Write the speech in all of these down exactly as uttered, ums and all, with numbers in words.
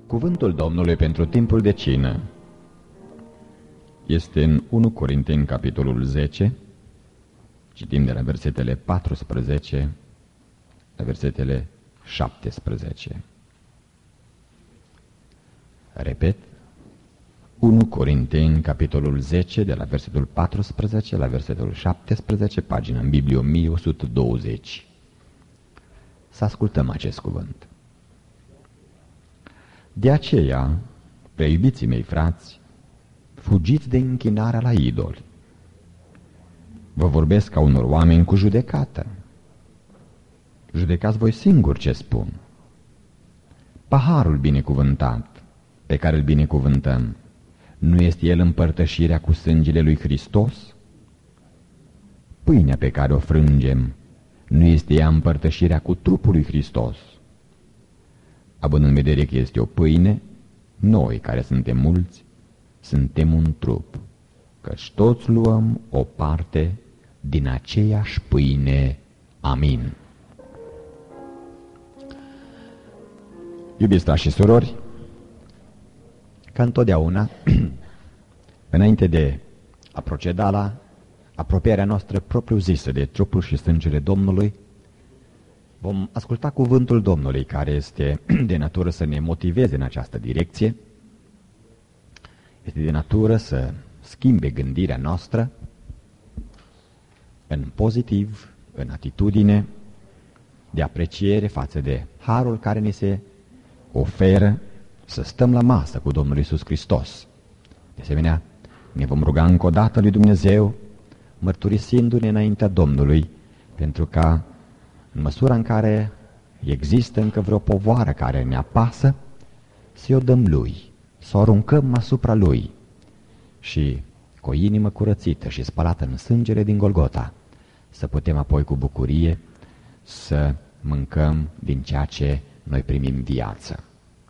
Cuvântul Domnului pentru timpul de cină este în unu Corinteni, capitolul zece, citim de la versetele paisprezece la versetele șaptesprezece. Repet, unu Corinteni, capitolul zece, de la versetul paisprezece la versetul șaptesprezece, pagină în Biblie o mie o sută douăzeci. Să ascultăm acest cuvânt. De aceea, preiubiții mei frați, fugiți de închinarea la idoli. Vă vorbesc ca unor oameni cu judecată. Judecați voi singuri ce spun. Paharul binecuvântat, pe care îl binecuvântăm, nu este el împărtășirea cu sângele lui Hristos? Pâinea pe care o frângem, nu este ea împărtășirea cu trupul lui Hristos? Având în vedere că este o pâine, noi, care suntem mulți, suntem un trup, căci toți luăm o parte din aceeași pâine. Amin. Iubiți frați și surori, ca întotdeauna, înainte de a proceda la apropierea noastră propriu-zisă de trupul și sângele Domnului, vom asculta cuvântul Domnului, care este de natură să ne motiveze în această direcție, este de natură să schimbe gândirea noastră în pozitiv, în atitudine de apreciere față de harul care ni se oferă să stăm la masă cu Domnul Iisus Hristos. De asemenea, ne vom ruga încă o dată lui Dumnezeu, mărturisindu-ne înaintea Domnului, pentru ca, în măsura în care există încă vreo povoară care ne apasă, să o dăm Lui, să o aruncăm asupra Lui și, cu o inimă curățită și spălată în sângele din Golgota, să putem apoi cu bucurie să mâncăm din ceea ce noi primim viață.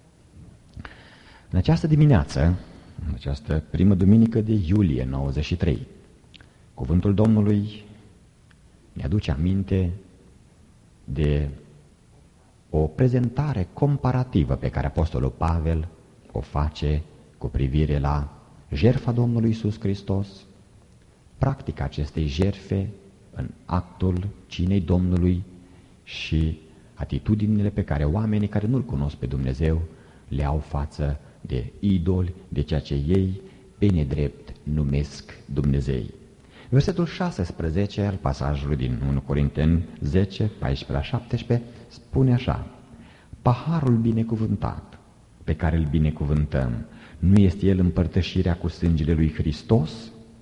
În această dimineață, în această primă duminică de iulie nouăzeci și trei, cuvântul Domnului ne aduce aminte de o prezentare comparativă pe care Apostolul Pavel o face cu privire la jertfa Domnului Iisus Hristos, practica acestei jertfe în actul cinei Domnului și atitudinile pe care oamenii care nu-L cunosc pe Dumnezeu le au față de idoli, de ceea ce ei pe nedrept numesc Dumnezei. Versetul șasesprezece al pasajului din unu Corinteni zece, paisprezece la șaptesprezece spune așa: paharul binecuvântat pe care îl binecuvântăm, nu este el împărtășirea cu sângele lui Hristos?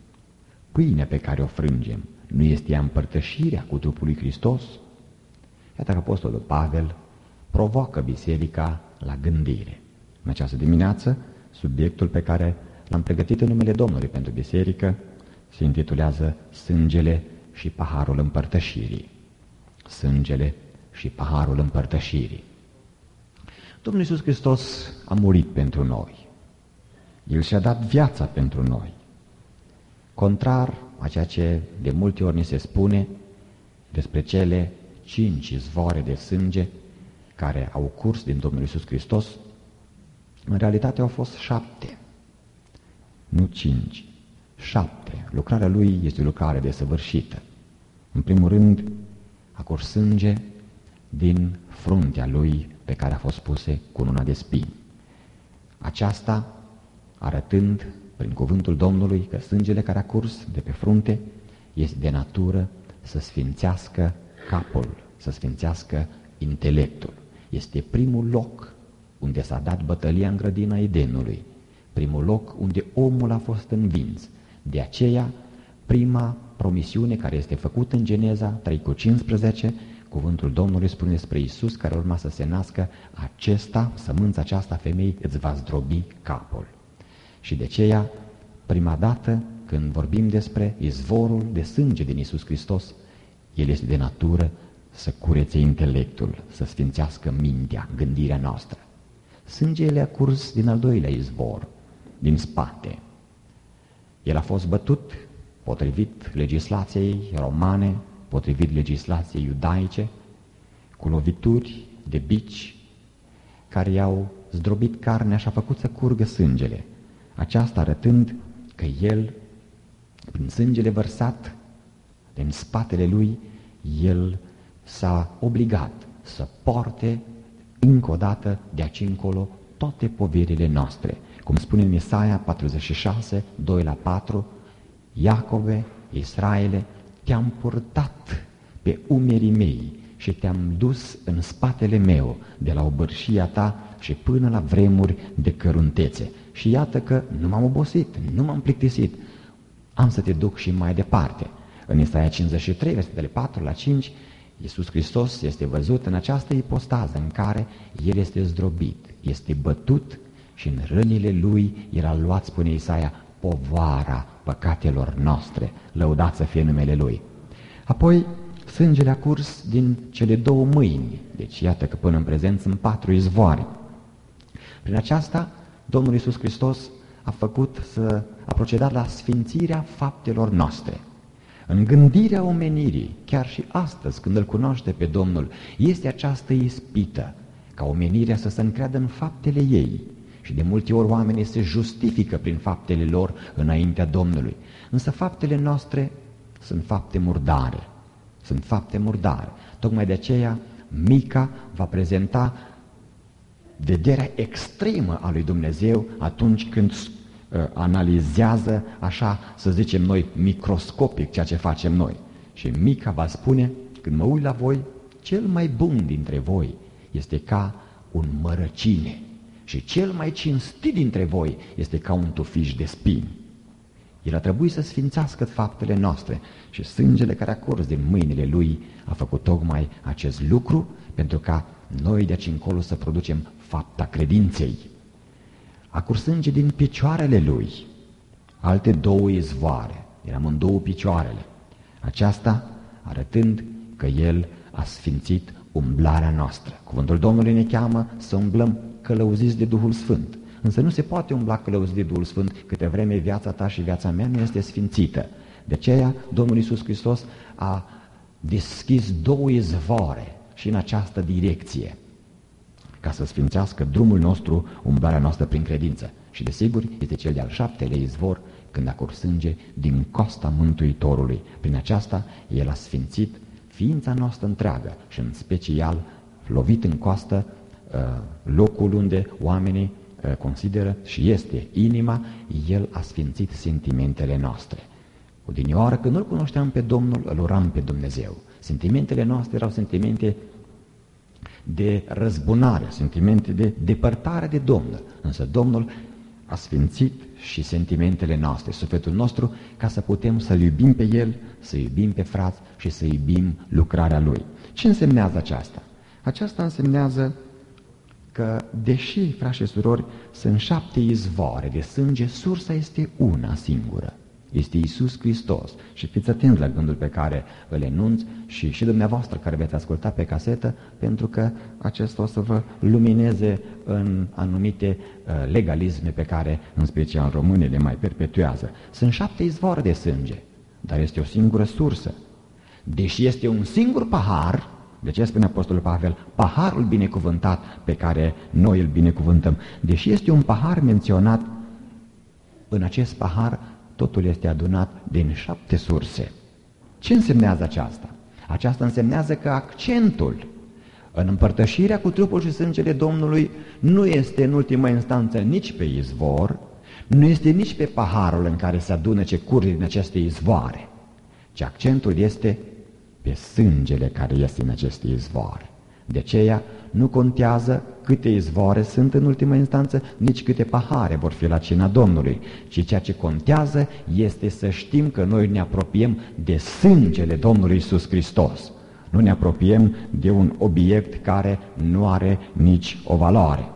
Pâinea pe care o frângem, nu este ea împărtășirea cu trupul lui Hristos? Iată că Apostolul Pavel provoacă biserica la gândire. În această dimineață, subiectul pe care l-am pregătit în numele Domnului pentru biserică se intitulează Sângele și paharul împărtășirii. Sângele și paharul împărtășirii. Domnul Iisus Hristos a murit pentru noi. El și-a dat viața pentru noi. Contrar a ceea ce de multe ori ni se spune despre cele cinci izvoare de sânge care au curs din Domnul Iisus Hristos, în realitate au fost șapte, nu cinci, șapte. Lucrarea Lui este o lucrare desăvârșită. În primul rând, a curs sânge din fruntea Lui pe care a fost puse cununa de spini. Aceasta arătând prin cuvântul Domnului că sângele care a curs de pe frunte este de natură să sfințească capul, să sfințească intelectul. Este primul loc unde s-a dat bătălia în grădina Edenului, primul loc unde omul a fost învins. De aceea, prima promisiune care este făcută în Geneza trei cu cincisprezece, cuvântul Domnului spune despre Iisus care urma să se nască: acesta, sămânța aceasta femei, îți va zdrobi capul. Și de aceea, prima dată când vorbim despre izvorul de sânge din Iisus Hristos, el este de natură să curețe intelectul, să sfințească mintea, gândirea noastră. Sângele a curs din al doilea izvor, din spate. El a fost bătut potrivit legislației romane, potrivit legislației iudaice, cu lovituri de bici care i-au zdrobit carnea și a făcut să curgă sângele. Aceasta arătând că El, prin sângele vărsat din spatele Lui, El s-a obligat să poarte încă o dată de aici încolo toate poverile noastre. Cum spune în Isaia patruzeci și șase, doi la patru, Iacove, Israele, te-am purtat pe umerii mei și te-am dus în spatele meu de la obârșia ta și până la vremuri de căruntețe. Și iată că nu m-am obosit, nu m-am plictisit, am să te duc și mai departe. În Isaia cincizeci și trei, versetele patru la cinci, Iisus Hristos este văzut în această ipostază în care El este zdrobit, este bătut și în rănile Lui era luat, spune Isaia, povara păcatelor noastre. Lăudați să fie numele Lui. Apoi, sângele a curs din cele două mâini, deci iată că până în prezent sunt patru izvoare. Prin aceasta, Domnul Iisus Hristos a făcut să, a procedat la sfințirea faptelor noastre. În gândirea omenirii, chiar și astăzi, când îl cunoaște pe Domnul, este această ispită, ca omenirea să se încreadă în faptele ei. Și de multe ori oamenii se justifică prin faptele lor înaintea Domnului. Însă faptele noastre sunt fapte murdare. Sunt fapte murdare. Tocmai de aceea Mica va prezenta vederea extremă a lui Dumnezeu atunci când uh, analizează, așa să zicem noi, microscopic ceea ce facem noi. Și Mica va spune, când mă uit la voi, cel mai bun dintre voi este ca un mărăcine și cel mai cinstit dintre voi este ca un tufiș de spini. El a trebuit să sfințească faptele noastre și sângele care a curs din mâinile Lui a făcut tocmai acest lucru pentru ca noi de aici încolo să producem fapta credinței. A curs sânge din picioarele Lui, alte două izvoare, eram în două picioarele. Aceasta arătând că El a sfințit umblarea noastră. Cuvântul Domnului ne cheamă să umblăm călăuziți de Duhul Sfânt. Însă nu se poate umbla călăuzit de Duhul Sfânt câte vreme viața ta și viața mea nu este sfințită. De aceea Domnul Iisus Hristos a deschis două izvoare și în această direcție, ca să sfințească drumul nostru, umblarea noastră prin credință. Și desigur este cel de-al șaptelea izvor când a curs sânge din coasta Mântuitorului. Prin aceasta El a sfințit ființa noastră întreagă și în special lovit în coastă locul unde oamenii consideră și este inima, El a sfințit sentimentele noastre. Odinioară, când nu-L cunoșteam pe Domnul, îl uram pe Dumnezeu. Sentimentele noastre erau sentimente de răzbunare, sentimente de depărtare de Domnul. Însă Domnul a sfințit și sentimentele noastre, sufletul nostru, ca să putem să-L iubim pe El, să iubim pe frați și să iubim lucrarea Lui. Ce însemnează aceasta? Aceasta însemnează că, deși, frați și surori, sunt șapte izvoare de sânge, sursa este una singură. Este Iisus Hristos. Și fiți atenți la gândul pe care îl enunț și și dumneavoastră care veți asculta pe casetă, pentru că acesta o să vă lumineze în anumite uh, legalisme pe care, în special românii, le mai perpetuează. Sunt șapte izvoare de sânge, dar este o singură sursă. Deși este un singur pahar, de ce spune Apostolul Pavel, paharul binecuvântat pe care noi îl binecuvântăm, deși este un pahar menționat, în acest pahar totul este adunat din șapte surse. Ce însemnează aceasta? Aceasta însemnează că accentul în împărtășirea cu trupul și sângele Domnului nu este în ultima instanță nici pe izvor, nu este nici pe paharul în care se adună ce curge din aceste izvoare, ci accentul este pe sângele care este în aceste izvoare. De aceea nu contează câte izvoare sunt în ultima instanță, nici câte pahare vor fi la cina Domnului, ci ceea ce contează este să știm că noi ne apropiem de sângele Domnului Iisus Hristos. Nu ne apropiem de un obiect care nu are nici o valoare.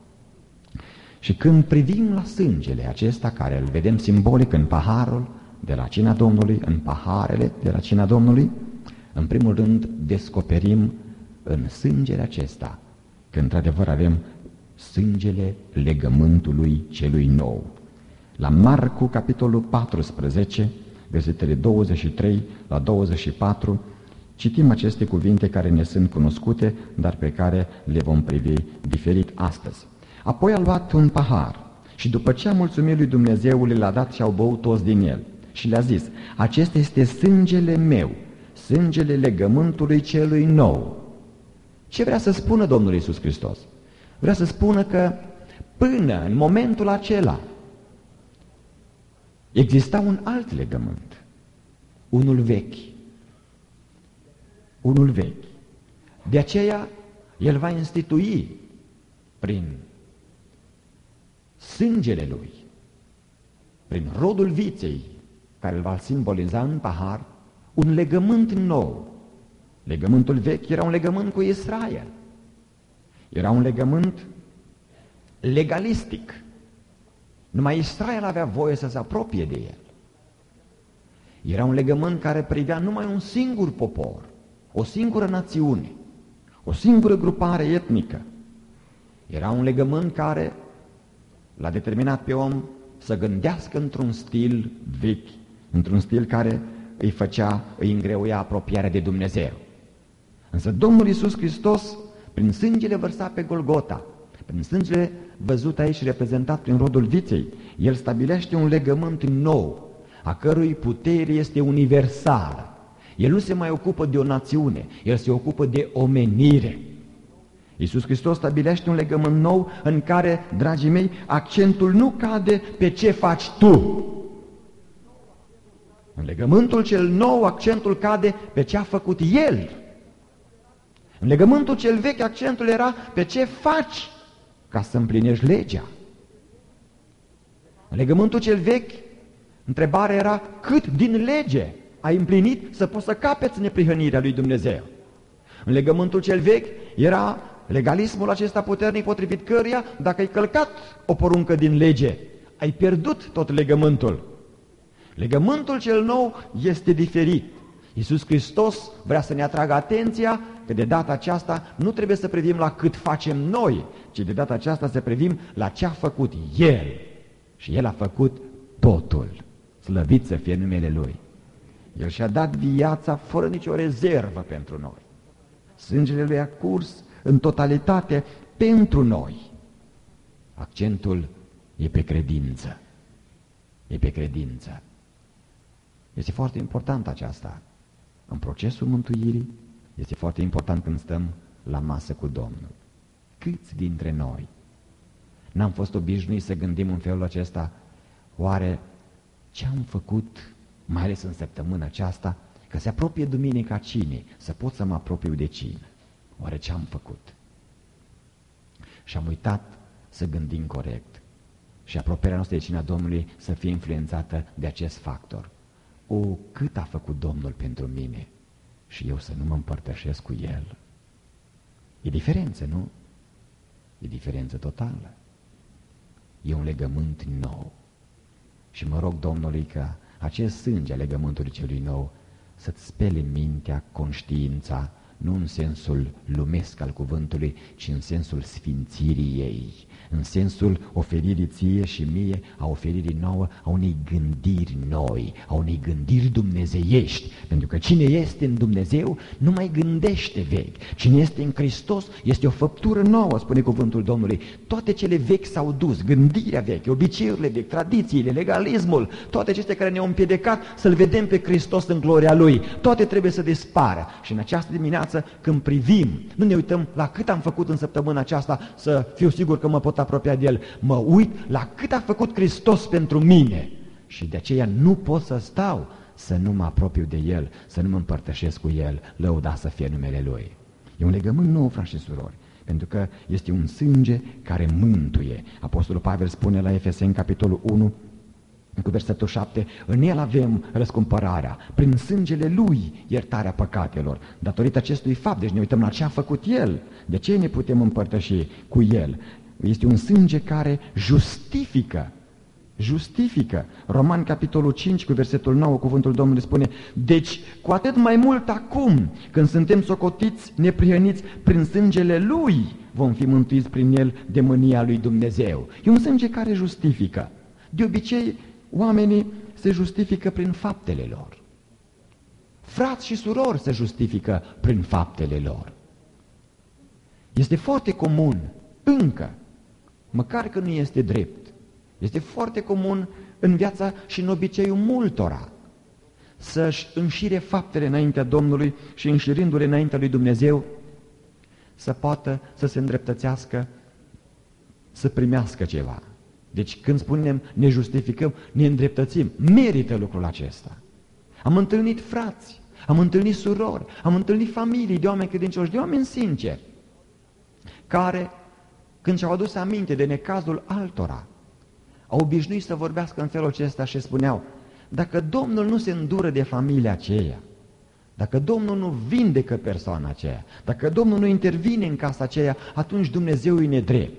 Și când privim la sângele acesta, care îl vedem simbolic în paharul de la cina Domnului, în paharele de la cina Domnului, în primul rând descoperim în sângele acesta că într-adevăr avem sângele legământului celui nou. La Marcu, capitolul paisprezece, versetele douăzeci și trei la douăzeci și patru, citim aceste cuvinte care ne sunt cunoscute, dar pe care le vom privi diferit astăzi. Apoi a luat un pahar și după ce a mulțumit lui Dumnezeu, le-a dat și au băut toți din el. Și le-a zis, acesta este sângele meu, sângele legământului celui nou. Ce vrea să spună Domnul Iisus Hristos? Vrea să spună că până în momentul acela exista un alt legământ, unul vechi, unul vechi. De aceea El va institui prin sângele Lui, prin rodul viței, care îl va simboliza în pahar, un legământ nou. Legământul vechi era un legământ cu Israel. Era un legământ legalistic. Numai Israel avea voie să se apropie de el. Era un legământ care privea numai un singur popor, o singură națiune, o singură grupare etnică. Era un legământ care l-a determinat pe om să gândească într-un stil vechi, într-un stil care îi făcea, îi îngreuia apropierea de Dumnezeu. Însă Domnul Iisus Hristos, prin sângele vărsat pe Golgota, prin sângele văzut aici reprezentat prin rodul viței, El stabilește un legământ nou, a cărui putere este universală. El nu se mai ocupă de o națiune, El se ocupă de omenire. Iisus Hristos stabilește un legământ nou în care, dragii mei, accentul nu cade pe ce faci tu. În legământul cel nou, accentul cade pe ce a făcut El. În legământul cel vechi, accentul era pe ce faci ca să împlinești legea. În legământul cel vechi, întrebarea era cât din lege ai împlinit să poți să capeți neprihănirea lui Dumnezeu. În legământul cel vechi era legalismul acesta puternic potrivit căruia, dacă ai călcat o poruncă din lege, ai pierdut tot legământul. Legământul cel nou este diferit. Iisus Hristos vrea să ne atragă atenția că de data aceasta nu trebuie să privim la cât facem noi, ci de data aceasta să privim la ce a făcut El. Și El a făcut totul. Slăvit să fie numele Lui. El și-a dat viața fără nicio rezervă pentru noi. Sângele Lui a curs în totalitate pentru noi. Accentul e pe credință. E pe credință. Este foarte important aceasta. În procesul mântuirii este foarte important când stăm la masă cu Domnul. Câți dintre noi n-am fost obișnuiți să gândim în felul acesta, oare ce am făcut, mai ales în săptămâna aceasta, că se apropie Duminica Cinei, să pot să mă apropiu de cină. Oare ce am făcut? Și am uitat să gândim corect și apropierea noastră de cina Domnului să fie influențată de acest factor. O, cât a făcut Domnul pentru mine și eu să nu mă împărtășesc cu El. E diferență, nu? E diferență totală. E un legământ nou. Și mă rog Domnului ca acest sânge a legământului celui nou să-ți spele mintea, conștiința, nu în sensul lumesc al cuvântului, ci în sensul sfințirii ei, în sensul oferirii ție și mie, a oferirii nouă, a unei gândiri noi, a unei gândiri dumnezeiești. Pentru că cine este în Dumnezeu nu mai gândește vechi. Cine este în Hristos este o făptură nouă, spune cuvântul Domnului. Toate cele vechi s-au dus, gândirea veche, obiceiurile vechi, tradițiile, legalismul, toate acestea care ne-au împiedicat să-L vedem pe Hristos în gloria Lui. Toate trebuie să dispară. Și în această dimineață, când privim, nu ne uităm la cât am făcut în săptămâna aceasta să fiu sigur că mă pot apropia de El. Mă uit la cât a făcut Hristos pentru mine și de aceea nu pot să stau să nu mă apropiu de El, să nu mă împărtășesc cu El, lăudat să fie numele Lui. E un legământ nou, frați și surori, pentru că este un sânge care mântuie. Apostolul Pavel spune la Efeseni, capitolul unu, cu versetul șapte, în El avem răscumpărarea, prin sângele Lui iertarea păcatelor. Datorită acestui fapt, deci ne uităm la ce a făcut El, de ce ne putem împărtăși cu El. Este un sânge care justifică, justifică. Romani, capitolul cinci, cu versetul nouă, cuvântul Domnului spune, deci cu atât mai mult acum, când suntem socotiți, neprihăniți prin sângele Lui, vom fi mântuiți prin El de mânia lui Dumnezeu. E un sânge care justifică. De obicei, oamenii se justifică prin faptele lor. Frați și surori se justifică prin faptele lor. Este foarte comun, încă, măcar că nu este drept. Este foarte comun în viața și în obiceiul multora să-și înșire faptele înaintea Domnului și înșirindu-le înaintea lui Dumnezeu să poată să se îndreptățească, să primească ceva. Deci când spunem ne justificăm, ne îndreptățim, merită lucrul acesta. Am întâlnit frați, am întâlnit surori, am întâlnit familii de oameni credincioși, de oameni sinceri, care, când și-au adus aminte de necazul altora, au obișnuit să vorbească în felul acesta și spuneau: dacă Domnul nu se îndură de familia aceea, dacă Domnul nu vindecă persoana aceea, dacă Domnul nu intervine în casa aceea, atunci Dumnezeu e nedrept.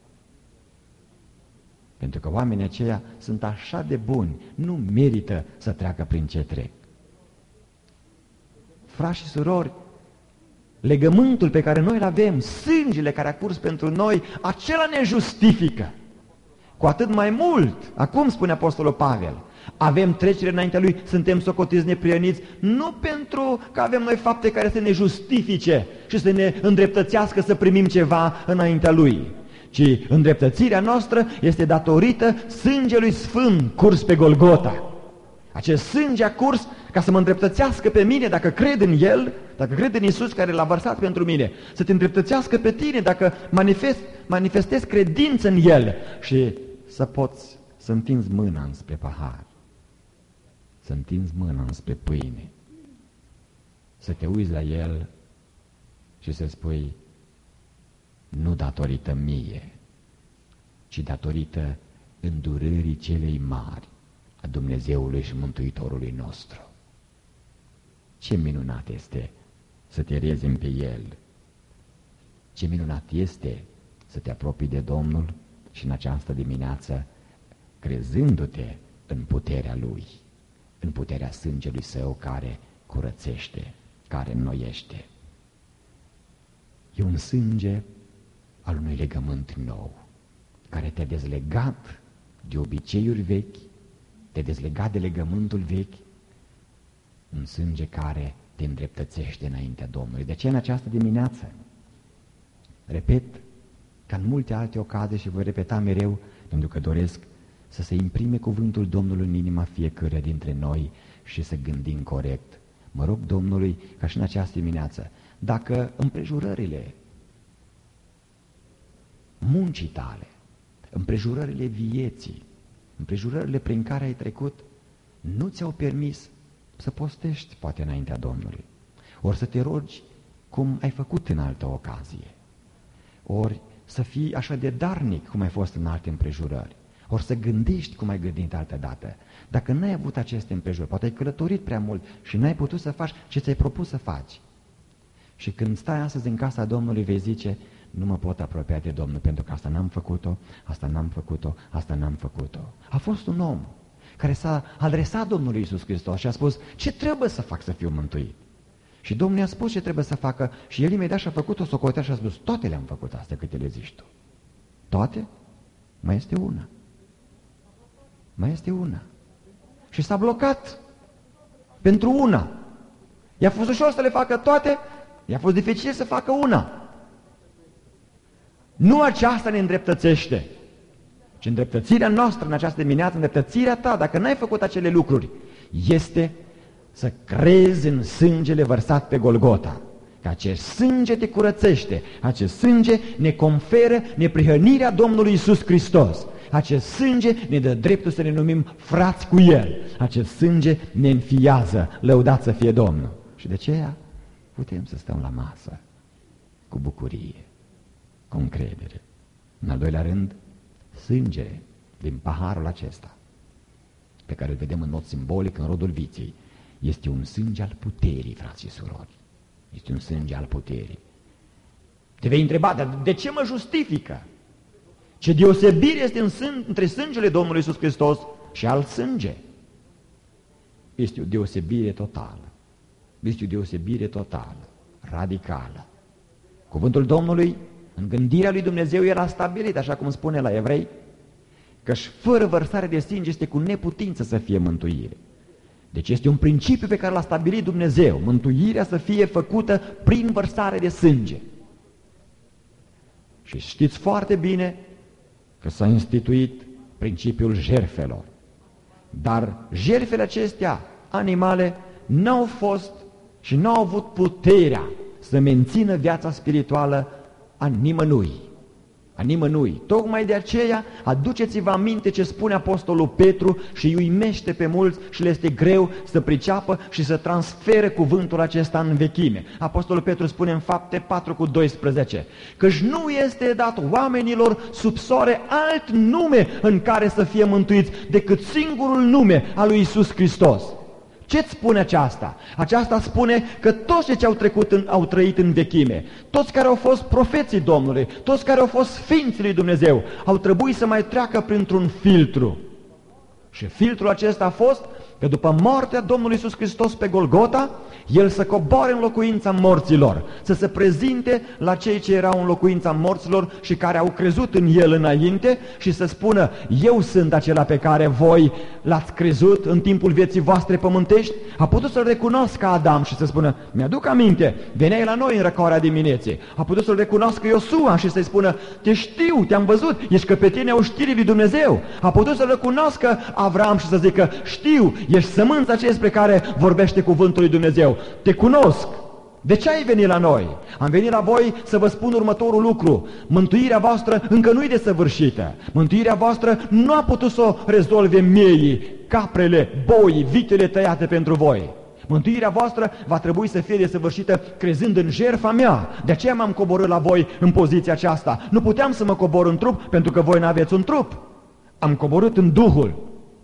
Pentru că oamenii aceia sunt așa de buni, nu merită să treacă prin ce trec. Frați și surori, legământul pe care noi îl avem, sângele care a curs pentru noi, acela ne justifică. Cu atât mai mult, acum spune Apostolul Pavel, avem trecere înaintea Lui, suntem socotiți neprieniți, nu pentru că avem noi fapte care să ne justifice și să ne îndreptățească să primim ceva înaintea Lui, ci îndreptățirea noastră este datorită sângelui sfânt curs pe Golgota. Acest sânge a curs ca să mă îndreptățească pe mine dacă cred în El, dacă cred în Iisus care l-a vărsat pentru mine, să te îndreptățească pe tine dacă manifest, manifestezi credință în El și să poți să întinzi mâna înspre pahar, să întinzi mâna înspre pâine, să te uiți la El și să spui: nu datorită mie, ci datorită îndurării celei mari a Dumnezeului și Mântuitorului nostru. Ce minunat este să te rezemi pe El! Ce minunat este să te apropii de Domnul și în această dimineață, crezându-te în puterea Lui, în puterea sângelui Său care curățește, care înnoiește. E un sânge al unui legământ nou, care te-a dezlegat de obiceiuri vechi, te-a dezlegat de legământul vechi, un sânge care te îndreptățește înaintea Domnului. De ce în această dimineață, repet, ca în multe alte ocazii și voi repeta mereu, pentru că doresc să se imprime cuvântul Domnului în inima fiecăruia dintre noi și să gândim corect. Mă rog Domnului ca și în această dimineață, dacă împrejurările muncii tale, împrejurările vieții, împrejurările prin care ai trecut, nu ți-au permis să postești poate înaintea Domnului, ori să te rogi cum ai făcut în altă ocazie, ori să fii așa de darnic cum ai fost în alte împrejurări, ori să gândești cum ai gândit altă dată. Dacă n-ai avut aceste împrejurări, poate ai călătorit prea mult și n-ai putut să faci ce ți-ai propus să faci. Și când stai astăzi în casa Domnului, vei zice: nu mă pot apropia de Domnul pentru că asta n-am făcut-o, asta n-am făcut-o, asta n-am făcut-o. A fost un om care s-a adresat Domnului Iisus Hristos și a spus: ce trebuie să fac să fiu mântuit? Și Domnul i-a spus ce trebuie să facă și el imediat și-a făcut o socotea și a spus: toate le-am făcut astea câte le zici tu. Toate? Mai este una. Mai este una. Și s-a blocat pentru una. I-a fost ușor să le facă toate, i-a fost dificil să facă una. Nu aceasta ne îndreptățește, ci îndreptățirea noastră în această dimineață, îndreptățirea ta, dacă n-ai făcut acele lucruri, este să crezi în sângele vărsat pe Golgota. Că acest sânge te curățește, acest sânge ne conferă neprihănirea Domnului Iisus Hristos. Acest sânge ne dă dreptul să ne numim frați cu El. Acest sânge ne înfiază, lăudat să fie Domnul. Și de aceea putem să stăm la masă cu bucurie, cu încredere. În al doilea rând, sângele din paharul acesta, pe care îl vedem în mod simbolic în rodul viței, este un sânge al puterii, frați și surori. Este un sânge al puterii. Te vei întreba, dar de ce mă justifică? Ce deosebire este în sân, între sângele Domnului Iisus Hristos și alt sânge? Este o deosebire totală. Este o deosebire totală, radicală. Cuvântul Domnului, în gândirea lui Dumnezeu, era stabilit, așa cum spune la Evrei, că-și fără vărsare de sânge este cu neputință să fie mântuire. Deci este un principiu pe care l-a stabilit Dumnezeu, mântuirea să fie făcută prin vărsare de sânge. Și știți foarte bine că s-a instituit principiul jertfelor. Dar jertfele acestea animale n-au fost și n-au avut puterea să mențină viața spirituală a nimănui. A nimănui. Tocmai de aceea aduceți-vă aminte ce spune Apostolul Petru și îi uimește pe mulți și le este greu să priceapă și să transfere cuvântul acesta în vechime. Apostolul Petru spune în Fapte patru cu doisprezece, căci nu este dat oamenilor sub soare alt nume în care să fie mântuiți decât singurul nume al lui Iisus Hristos. Ce-ți spune aceasta? Aceasta spune că toți ce au trecut în, au trăit în vechime, toți care au fost profeții Domnului, toți care au fost sfinții lui Dumnezeu, au trebuit să mai treacă printr-un filtru. Și filtrul acesta a fost că după moartea Domnului Iisus Hristos pe Golgota, El să coboare în locuința morților, să se prezinte la cei ce erau în locuința morților și care au crezut în El înainte și să spună, eu sunt acela pe care voi l-ați crezut în timpul vieții voastre pământești. A putut să-l recunoască Adam și să spună, mi-aduc aminte, veneai la noi în răcoarea dimineții. A putut să-l recunoască Iosua și să-i spună, te știu, te-am văzut, ești căpetenia oștirii lui Dumnezeu. A putut să-l recunoască Avram și să zică, știu, ești sămânța aceea despre care vorbește cuvântul lui Dumnezeu. Te cunosc. De ce ai venit la noi? Am venit la voi să vă spun următorul lucru. Mântuirea voastră încă nu e desăvârșită. Mântuirea voastră nu a putut să o rezolve mieii, caprele, boii, vitele tăiate pentru voi. Mântuirea voastră va trebui să fie desăvârșită crezând în jertfa mea. De aceea m-am coborât la voi în poziția aceasta. Nu puteam să mă cobor în trup pentru că voi n-aveți un trup. Am coborât în Duhul.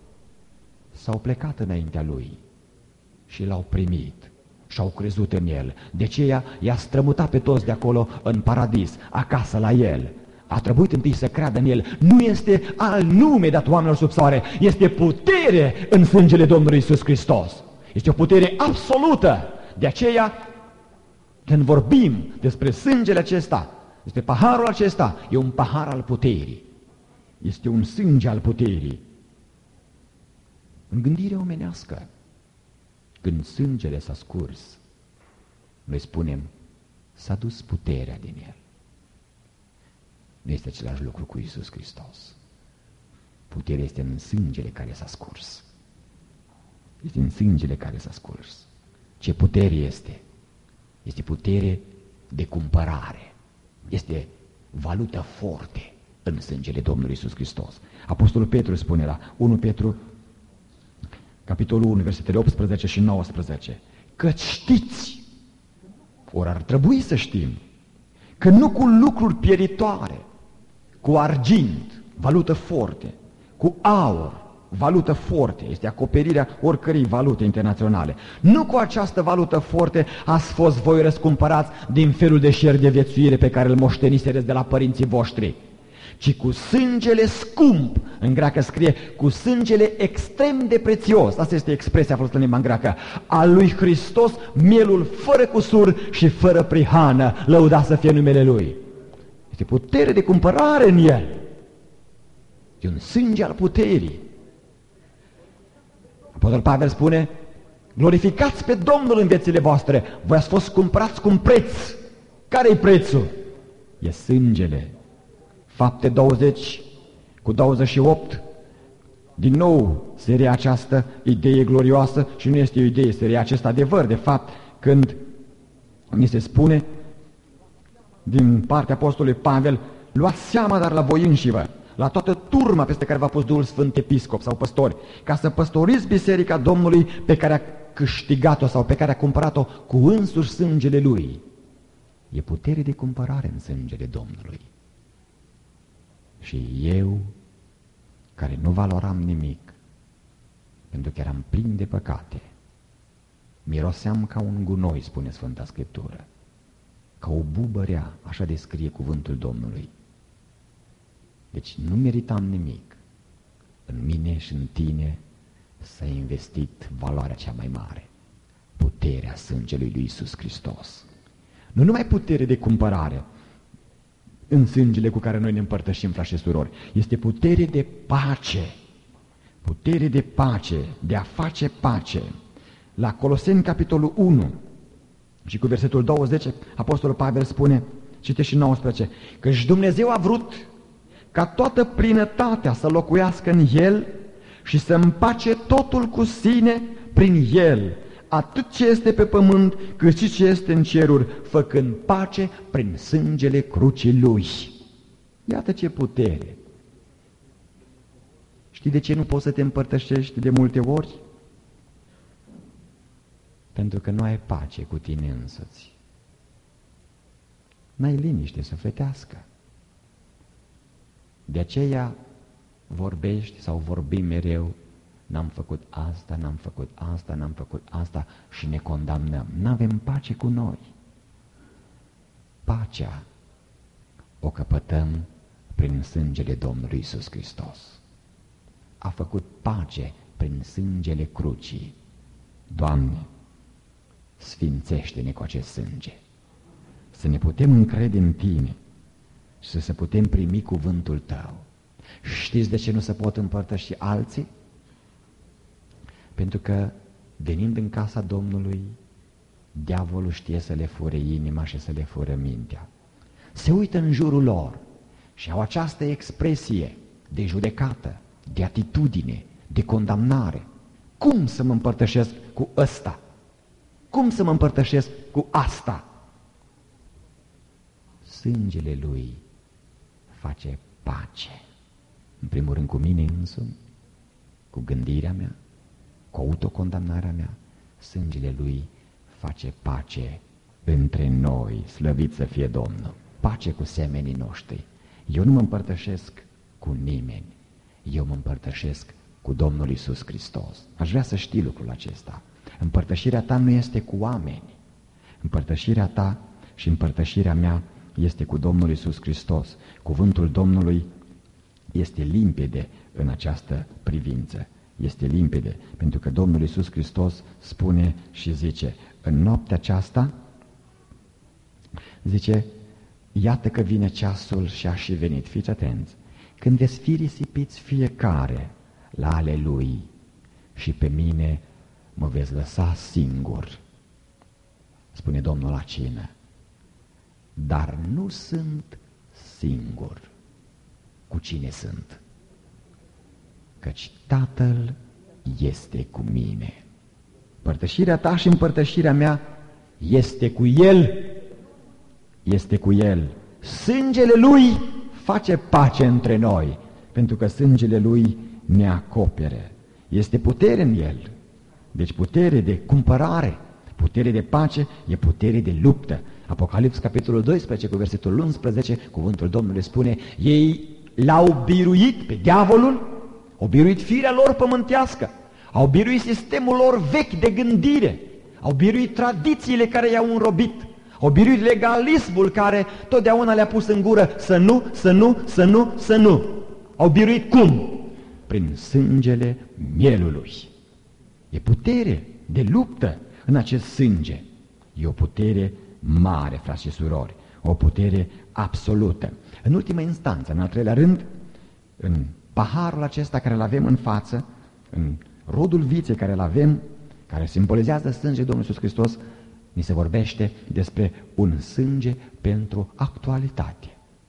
S-au plecat înaintea Lui și L-au primit și au crezut în El. De aceea i-a strămutat pe toți de acolo în paradis, acasă la El. A trebuit întâi să creadă în El. Nu este alt nume dat oamenilor sub soare, este putere în sângele Domnului Iisus Hristos. Este o putere absolută. De aceea, când vorbim despre sângele acesta, despre paharul acesta, e un pahar al puterii. Este un sânge al puterii. În gândirea omenească, când sângele s-a scurs, noi spunem, s-a dus puterea din El. Nu este același lucru cu Iisus Hristos. Puterea este în sângele care s-a scurs. Este în sângele care s-a scurs. Ce putere este? Este putere de cumpărare. Este valută forte în sângele Domnului Iisus Hristos. Apostolul Petru spune la unu Petru, capitolul unu, versetele optsprezece și nouăsprezece, că știți, ori ar trebui să știm, că nu cu lucruri pieritoare, cu argint, valută forte, cu aur, valută forte, este acoperirea oricărei valute internaționale. Nu cu această valută forte ați fost voi răscumpărați din felul de șer de viețuire pe care îl moștenisereți de la părinții voștri, ci cu sângele scump, în greacă scrie, cu sângele extrem de prețios, asta este expresia folosită în limba greacă, al lui Hristos, mielul fără cusur și fără prihană, lăudat să fie numele Lui. Este putere de cumpărare în El. E un sânge al puterii. Apostolul Pavel spune, glorificați pe Domnul în viețile voastre, voi ați fost cumpărați cu un preț. Care-i prețul? E sângele. Fapte douăzeci cu douăzeci și opt, din nou se rea această idee glorioasă și nu este o idee, se rea acest adevăr, de fapt, când ni se spune din partea apostolului Pavel, luați seama dar la voi înșivă, la toată turma peste care v-a pus Duhul Sfânt episcop sau păstori, ca să păstoriți biserica Domnului pe care a câștigat-o sau pe care a cumpărat-o cu însuși sângele Lui. E putere de cumpărare în sângele Domnului. Și eu, care nu valoram nimic, pentru că eram plin de păcate, miroseam ca un gunoi, spune Sfânta Scriptură, ca o bubă rea, așa descrie cuvântul Domnului. Deci nu meritam nimic. În mine și în tine s-a investit valoarea cea mai mare, puterea sângelui lui Iisus Hristos. Nu numai putere de cumpărare în sângele cu care noi ne împărtășim, frați și surori, este putere de pace, putere de pace, de a face pace. La Coloseni, capitolul unu, și cu versetul douăzeci, apostolul Pavel spune, citește și nouăsprezece, căci Dumnezeu a vrut ca toată plinătatea să locuiască în El și să împace totul cu sine prin El, atât ce este pe pământ, cât și ce este în ceruri, făcând pace prin sângele crucii Lui. Iată ce putere! Știi de ce nu poți să te împărtășești de multe ori? Pentru că nu ai pace cu tine însuți. N-ai liniște sufletească. De aceea vorbești sau vorbim mereu, n-am făcut asta, n-am făcut asta, n-am făcut asta și ne condamnăm. N-avem pace cu noi. Pacea o căpătăm prin sângele Domnului Iisus Hristos. A făcut pace prin sângele crucii. Doamne, sfințește-ne cu acest sânge. Să ne putem încrede în Tine și să se putem primi cuvântul Tău. Știți de ce nu se pot împărtăși alții? Pentru că, venind în casa Domnului, diavolul știe să le fure inima și să le fure mintea. Se uită în jurul lor și au această expresie de judecată, de atitudine, de condamnare. Cum să mă împărtășesc cu ăsta? Cum să mă împărtășesc cu asta? Sângele Lui face pace. În primul rând cu mine însumi, cu gândirea mea, cu autocondamnarea mea. Sângele Lui face pace între noi, slăvit să fie Domnul. Pace cu semenii noștri. Eu nu mă împărtășesc cu nimeni. Eu mă împărtășesc cu Domnul Iisus Hristos. Aș vrea să știi lucrul acesta. Împărtășirea ta nu este cu oameni. Împărtășirea ta și împărtășirea mea este cu Domnul Iisus Hristos. Cuvântul Domnului este limpede în această privință. Este limpede, pentru că Domnul Iisus Hristos spune și zice, în noaptea aceasta, zice, iată că vine ceasul și a și venit, fiți atenți, când veți fi risipiți fiecare la ale lui și pe mine mă veți lăsa singur, spune Domnul la cină. Dar nu sunt singur. Cu cine sunt? Căci Tatăl este cu mine. Împărtășirea ta și împărtășirea mea este cu El. Este cu El. Sângele Lui face pace între noi, pentru că sângele Lui ne acopere. Este putere în El. Deci putere de cumpărare, putere de pace, e putere de luptă. Apocalips, capitolul doisprezece, cu versetul unsprezece, cuvântul Domnului spune, ei l-au biruit pe diavolul, au biruit firea lor pământească, au biruit sistemul lor vechi de gândire, au biruit tradițiile care i-au înrobit, au biruit legalismul care totdeauna le-a pus în gură să nu, să nu, să nu, să nu. Au biruit cum? Prin sângele mielului. E putere de luptă în acest sânge. E o putere mare, frați și surori, o putere absolută. În ultima instanță, în al treilea rând, în paharul acesta care îl avem în față, în rodul viței care îl avem, care simbolizează sângele Domnului Iisus Hristos, ni se vorbește despre un sânge pentru actualitate.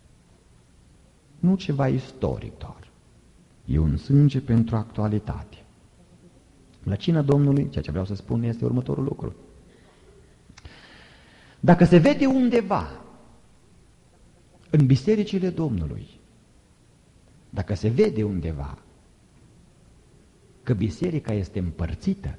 Nu ceva istoric doar. E un sânge pentru actualitate. La cina Domnului, ceea ce vreau să spun este următorul lucru. Dacă se vede undeva în bisericile Domnului, dacă se vede undeva că biserica este împărțită,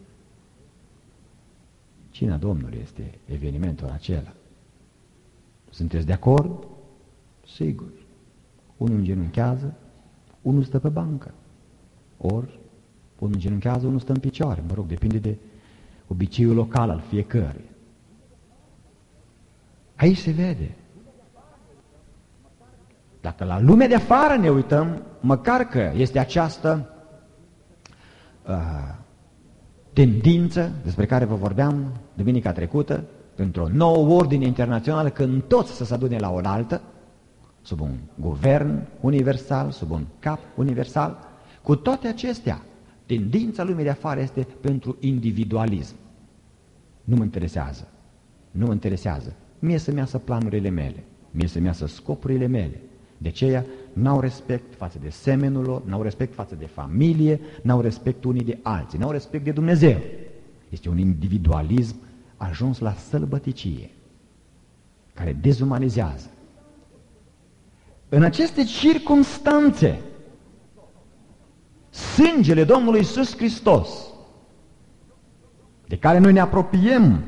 cina Domnului este evenimentul acela. Sunteți de acord? Sigur. Unul îngenunchează, unul stă pe bancă. Ori, unul îngenunchează, unul stă în picioare. Mă rog, depinde de obiceiul local al fiecăruia. Aici se vede. Dacă la lumea de afară ne uităm, măcar că este această uh, tendință despre care vă vorbeam duminica trecută, într-o nouă ordine internațională, când toți să se adune la oaltă, sub un guvern universal, sub un cap universal, cu toate acestea, tendința lumii de afară este pentru individualism. Nu mă interesează. Nu mă interesează. Mie să-mi iasă planurile mele, mie să-mi iasă scopurile mele, De aceea n-au respect față de semenul lor, n-au respect față de familie, n-au respect unii de alții, n-au respect de Dumnezeu. Este un individualism ajuns la sălbăticie, care dezumanizează. În aceste circumstanțe, sângele Domnului Iisus Hristos, de care noi ne apropiem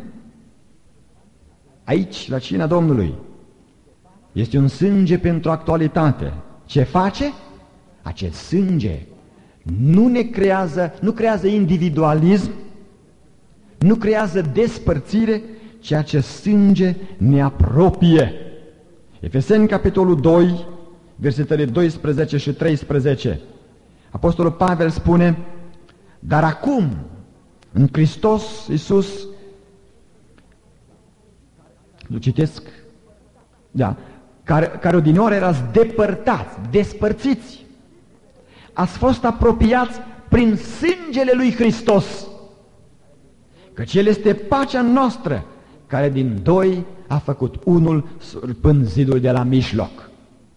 aici, la cina Domnului, este un sânge pentru actualitate. Ce face? Acest sânge nu ne creează, nu creează individualism, nu creează despărțire, ci acest sânge ne apropie. Efeseni, capitolul doi, versetele doisprezece și treisprezece. Apostolul Pavel spune: dar acum, în Hristos Iisus, nu citesc, da, care, care odinioară erați depărtați, despărțiți, ați fost apropiați prin sângele lui Hristos, căci El este pacea noastră, care din doi a făcut unul, surpând zidul de la mijloc.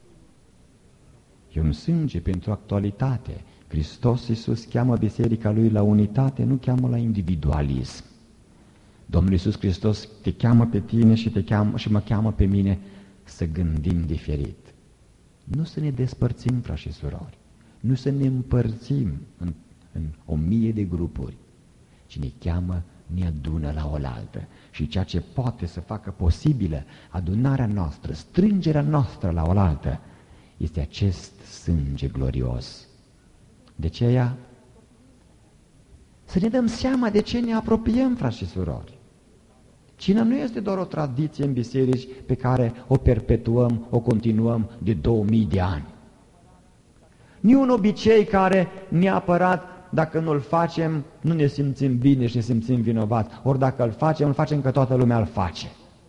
E un sânge pentru actualitate. Hristos Iisus cheamă biserica Lui la unitate, nu cheamă la individualism. Domnul Iisus Hristos te cheamă pe tine și, te cheamă, și mă cheamă pe mine să gândim diferit. Nu să ne despărțim, frați și surori, nu să ne împărțim în, în o mie de grupuri, ci ne cheamă, ne adună la oaltă. Și ceea ce poate să facă posibilă adunarea noastră, strângerea noastră la oaltă, este acest sânge glorios. De aceea, să ne dăm seama de ce ne apropiem, frați și surori. Cina nu este doar o tradiție în biserici pe care o perpetuăm, o continuăm de două mii de ani. Nu un obicei care neapărat, dacă nu-l facem, nu ne simțim bine și ne simțim vinovați. Ori dacă îl facem, îl facem că toată lumea îl face.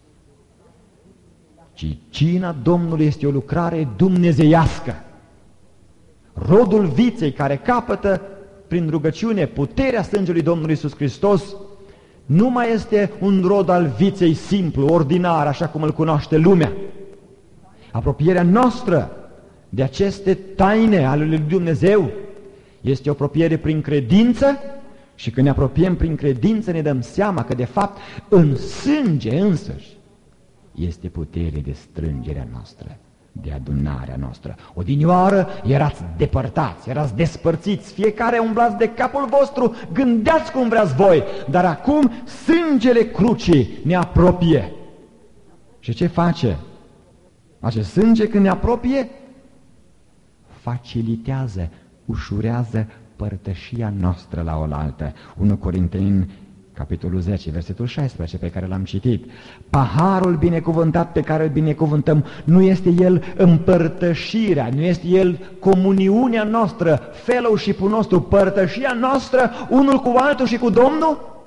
Ci cina Domnului este o lucrare dumnezeiască. Rodul viței care capătă prin rugăciune puterea sângelui Domnului Iisus Hristos nu mai este un rod al viței simplu, ordinar, așa cum îl cunoaște lumea. Apropierea noastră de aceste taine ale lui Dumnezeu este o apropiere prin credință și când ne apropiem prin credință ne dăm seama că de fapt în sânge însăși este putere de strângerea noastră, de adunarea noastră. Odinioară erați depărtați, erați despărțiți, fiecare umblați de capul vostru, gândeați cum vreați voi, dar acum sângele crucii ne apropie. Și ce face? Acest sânge când ne apropie, facilitează, ușurează părtășia noastră la oaltă. unu Corinteni, capitolul zece, versetul șaisprezece, pe care l-am citit. Paharul binecuvântat pe care îl binecuvântăm, nu este el împărtășirea, nu este el comuniunea noastră, fellowship-ul nostru, părtășia noastră, unul cu altul și cu Domnul?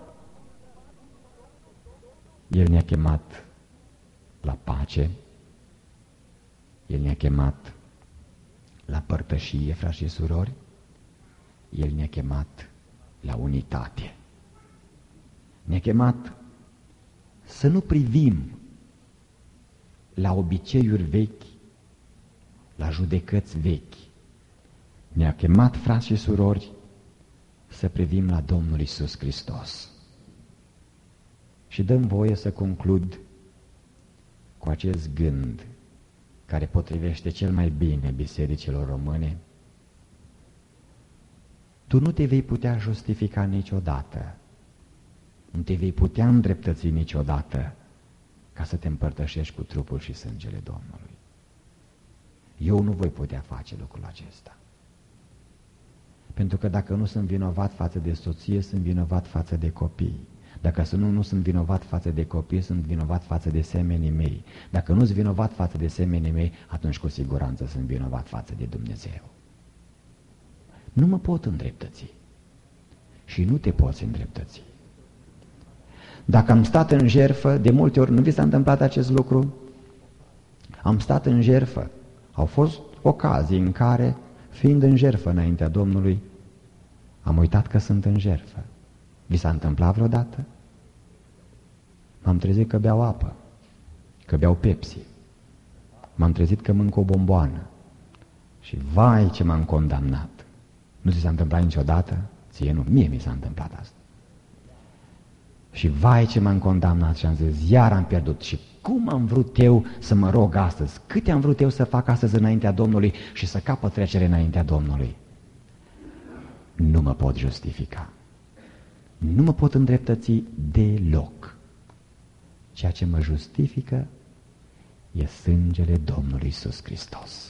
El ne-a chemat la pace, El ne-a chemat la părtășie, frați și surori, El ne-a chemat la unitate. Ne-a chemat să nu privim la obiceiuri vechi, la judecăți vechi. Ne-a chemat, frați și surori, să privim la Domnul Iisus Hristos. Și dăm voie să conclud cu acest gând care potrivește cel mai bine bisericilor române. Tu nu te vei putea justifica niciodată, nu te vei putea îndreptăți niciodată ca să te împărtășești cu trupul și sângele Domnului. Eu nu voi putea face lucrul acesta. Pentru că dacă nu sunt vinovat față de soție, sunt vinovat față de copii. Dacă nu, nu sunt vinovat față de copii, sunt vinovat față de semenii mei. Dacă nu sunt vinovat față de semenii mei, atunci cu siguranță sunt vinovat față de Dumnezeu. Nu mă pot îndreptăți. Și nu te poți îndreptăți. Dacă am stat în jertfă, de multe ori, nu vi s-a întâmplat acest lucru? Am stat în jertfă. Au fost ocazii în care, fiind în jertfă înaintea Domnului, am uitat că sunt în jertfă. Vi s-a întâmplat vreodată? M-am trezit că beau apă, că beau Pepsi. m-am trezit că mânc o bomboană și vai ce m-am condamnat. Nu ți s-a întâmplat niciodată? Ție nu, mie mi s-a întâmplat asta. Și vai ce m-am condamnat și am zis, iar am pierdut. Și cum am vrut eu să mă rog astăzi? Câte am vrut eu să fac astăzi înaintea Domnului și să capăt trecere înaintea Domnului? Nu mă pot justifica. Nu mă pot îndreptăți deloc. Ceea ce mă justifică e sângele Domnului Iisus Hristos.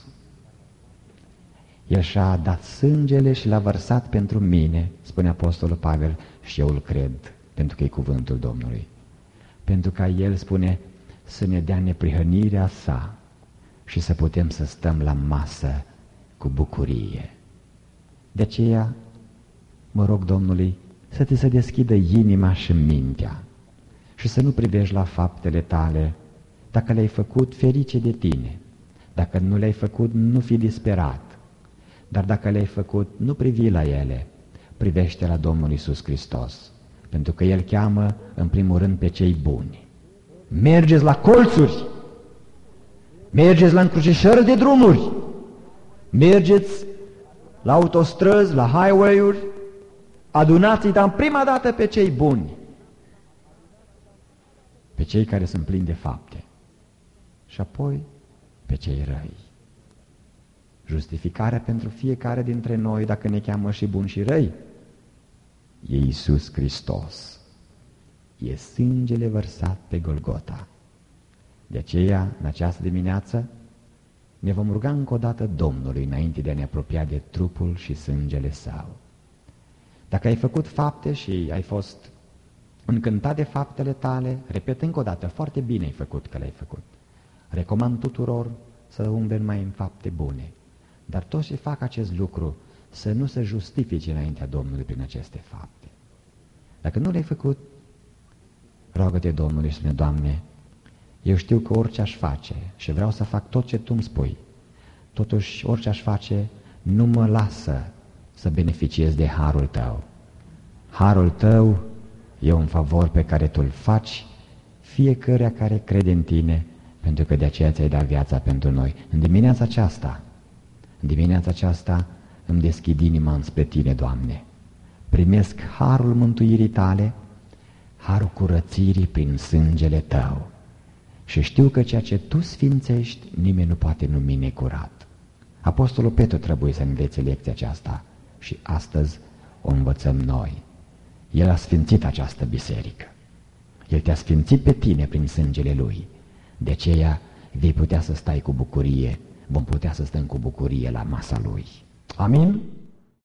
El și-a dat sângele și l-a vărsat pentru mine, spune Apostolul Pavel, și eu îl cred, pentru că e cuvântul Domnului. Pentru ca El, spune, să ne dea neprihănirea sa și să putem să stăm la masă cu bucurie. De aceea mă rog Domnului să ți se deschidă inima și mintea și să nu privești la faptele tale. Dacă le-ai făcut, ferice de tine. Dacă nu le-ai făcut, nu fi disperat. Dar dacă le-ai făcut, nu privi la ele, privește la Domnul Iisus Hristos, pentru că El cheamă în primul rând pe cei buni. Mergeți la colțuri, mergeți la încrucișări de drumuri, mergeți la autostrăzi, la highway-uri, adunați-i, dar în prima dată pe cei buni, pe cei care sunt plini de fapte și apoi pe cei răi. Justificarea pentru fiecare dintre noi, dacă ne cheamă și buni și răi, e Iisus Hristos. E sângele vărsat pe Golgota. De aceea, în această dimineață, ne vom ruga încă o dată Domnului înainte de a ne apropia de trupul și sângele Său. Dacă ai făcut fapte și ai fost încântat de faptele tale, repet încă o dată, foarte bine ai făcut că le-ai făcut. Recomand tuturor să umble numai în fapte bune. Dar toți ce fac acest lucru să nu se justifice înaintea Domnului prin aceste fapte. Dacă nu le-ai făcut, roagă-te Domnului și spune, Doamne, eu știu că orice aș face și vreau să fac tot ce Tu îmi spui, totuși orice aș face nu mă lasă să beneficiez de harul Tău. Harul Tău e un favor pe care Tu îl faci fiecăruia care crede în Tine, pentru că de aceea Ți-ai dat viața pentru noi. În dimineața aceasta, în dimineața aceasta îmi deschid inima înspre Tine, Doamne. Primesc harul mântuirii Tale, harul curățirii prin sângele Tău. Și știu că ceea ce Tu sfințești, nimeni nu poate numi necurat. Apostolul Petru trebuie să învețe lecția aceasta și astăzi o învățăm noi. El a sfințit această biserică. El te-a sfințit pe tine prin sângele Lui. De aceea vei putea să stai cu bucurie, vom putea să stăm cu bucurie la masa Lui. Amin?